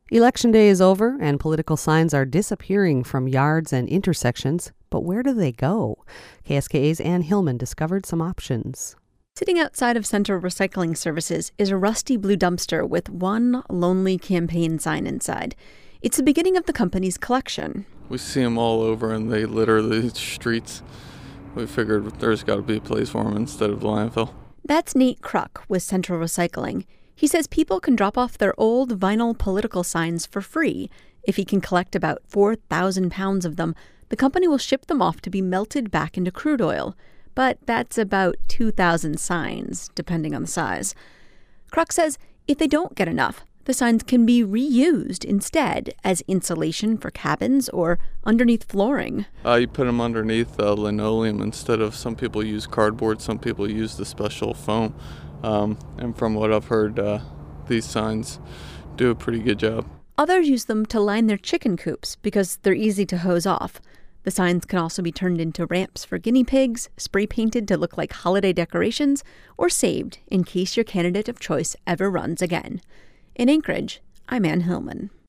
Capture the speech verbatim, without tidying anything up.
Election day is over and political signs are disappearing from yards and intersections. But where do they go? K S K A's Ann Hillman discovered some options. Sitting outside of Central Recycling Services is a rusty blue dumpster with one lonely campaign sign inside. It's the beginning of the company's collection. We see them all over and they litter the streets. We figured there's got to be a place for them instead of the landfill. That's Nate Kruk with Central Recycling. He says people can drop off their old vinyl political signs for free. If he can collect about four thousand pounds of them, the company will ship them off to be melted back into crude oil. But that's about two thousand signs, depending on the size. Kruk says if they don't get enough, the signs can be reused instead as insulation for cabins or underneath flooring. Uh, you put them underneath uh, linoleum instead of, some people use cardboard, some people use the special foam. Um, and from what I've heard, uh, these signs do a pretty good job. Others use them to line their chicken coops because they're easy to hose off. The signs can also be turned into ramps for guinea pigs, spray painted to look like holiday decorations, or saved in case your candidate of choice ever runs again. In Anchorage, I'm Ann Hillman.